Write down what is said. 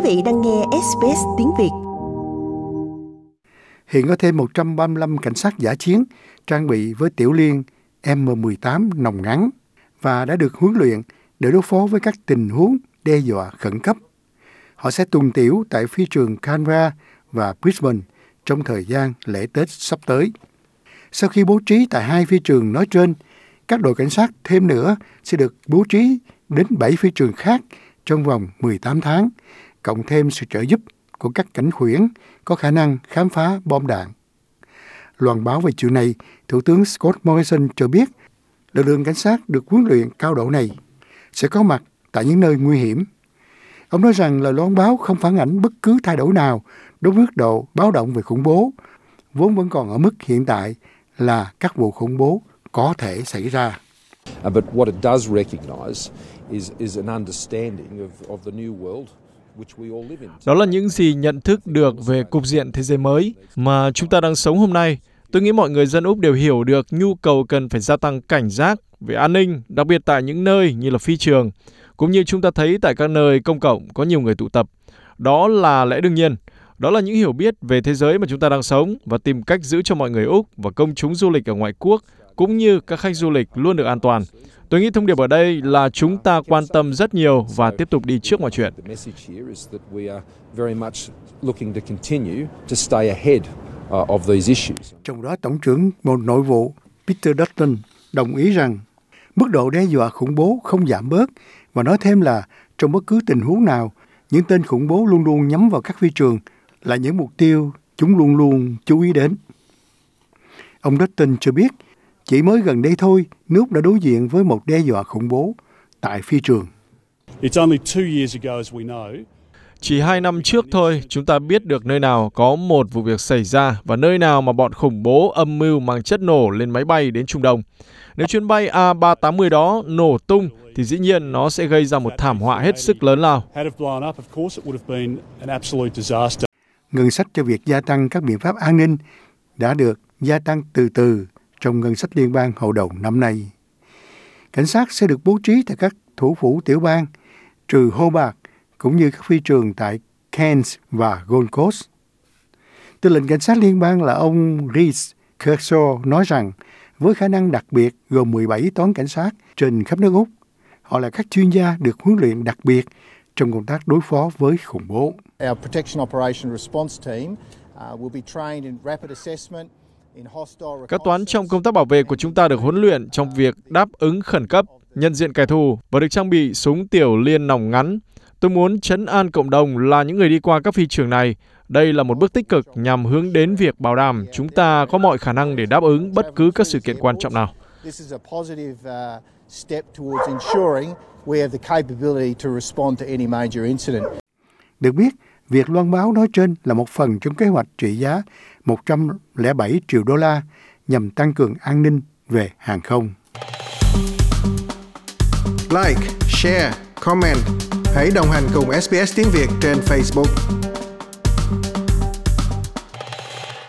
vị đang nghe SBS tiếng Việt. Hiện có thêm 135 cảnh sát dã chiến trang bị với tiểu liên M18 nòng ngắn và đã được huấn luyện để đối phó với các tình huống đe dọa khẩn cấp. Họ sẽ tuần tiễu tại phi trường Canberra và Brisbane trong thời gian lễ Tết sắp tới. Sau khi bố trí tại hai phi trường nói trên, các đội cảnh sát thêm nữa sẽ được bố trí đến 7 phi trường khác trong vòng 18 tháng, cộng thêm sự trợ giúp của các cảnh khuyển có khả năng khám phá bom đạn. Loan báo về chuyện này, Thủ tướng Scott Morrison cho biết lực lượng cảnh sát được huấn luyện cao độ này sẽ có mặt tại những nơi nguy hiểm. Ông nói rằng lời loan báo không phản ảnh bất cứ thay đổi nào đối với mức độ báo động về khủng bố, vốn vẫn còn ở mức hiện tại là các vụ khủng bố có thể xảy ra. But what it does recognize is an understanding of the new world which we all live in. Đó là những gì nhận thức được về cục diện thế giới mới mà chúng ta đang sống hôm nay. Tôi nghĩ mọi người dân Úc đều hiểu được nhu cầu cần phải gia tăng cảnh giác về an ninh, đặc biệt tại những nơi như là phi trường, cũng như chúng ta thấy tại các nơi công cộng có nhiều người tụ tập. Đó là lẽ đương nhiên. Đó là những hiểu biết về thế giới mà chúng ta đang sống và tìm cách giữ cho mọi người Úc và công chúng du lịch ở ngoại quốc cũng như các khách du lịch luôn được an toàn. Tôi nghĩ thông điệp ở đây là chúng ta quan tâm rất nhiều và tiếp tục đi trước mọi chuyện. Trong đó, Tổng trưởng Bộ Nội vụ Peter Dutton đồng ý rằng mức độ đe dọa khủng bố không giảm bớt và nói thêm là trong bất cứ tình huống nào, những tên khủng bố luôn luôn nhắm vào các phi trường là những mục tiêu chúng luôn luôn chú ý đến. Ông Dutton cho biết chỉ mới gần đây thôi, nước đã đối diện với một đe dọa khủng bố tại phi trường. Chỉ 2 năm trước thôi, chúng ta biết được nơi nào có một vụ việc xảy ra và nơi nào mà bọn khủng bố âm mưu mang chất nổ lên máy bay đến Trung Đông. Nếu chuyến bay A380 đó nổ tung, thì dĩ nhiên nó sẽ gây ra một thảm họa hết sức lớn lao. Ngân sách cho việc gia tăng các biện pháp an ninh đã được gia tăng từ từ trong ngân sách liên bang hồi đầu năm nay. Cảnh sát sẽ được bố trí tại các thủ phủ tiểu bang, trừ Hobart, cũng như các phi trường tại Cairns và Gold Coast. Tư lệnh cảnh sát liên bang là ông Reece Kershaw nói rằng với khả năng đặc biệt gồm 17 toán cảnh sát trên khắp nước Úc, họ là các chuyên gia được huấn luyện đặc biệt trong công tác đối phó với khủng bố. Các toán trong công tác bảo vệ của chúng ta được huấn luyện trong việc đáp ứng khẩn cấp, nhận diện kẻ thù và được trang bị súng tiểu liên nòng ngắn. Tôi muốn trấn an cộng đồng là những người đi qua các phi trường này. Đây là một bước tích cực nhằm hướng đến việc bảo đảm chúng ta có mọi khả năng để đáp ứng bất cứ các sự kiện quan trọng nào. Được biết, việc loan báo nói trên là một phần trong kế hoạch trị giá 107 triệu đô la nhằm tăng cường an ninh về hàng không. Like, share, comment. Hãy đồng hành cùng SBS tiếng Việt trên Facebook.